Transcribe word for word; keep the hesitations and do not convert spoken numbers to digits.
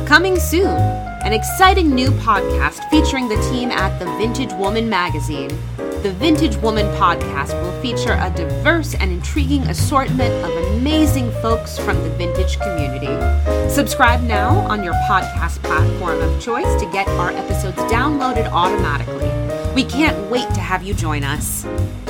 Coming soon, an exciting new podcast featuring the team at The Vintage Woman magazine. The Vintage Woman podcast will feature a diverse and intriguing assortment of amazing folks from the vintage community. Subscribe now on your podcast platform of choice to get our episodes downloaded automatically. We can't wait to have you join us.